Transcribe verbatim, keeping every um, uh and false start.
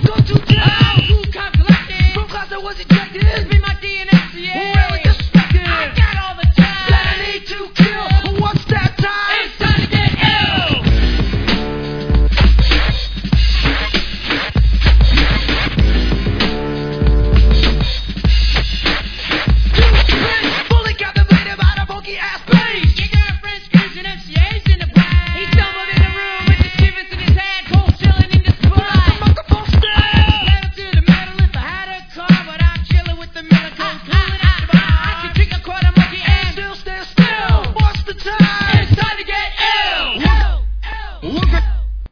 go to jail. Oh, cool, calm, collected. From class I was ejected. This be my D N S, yeah.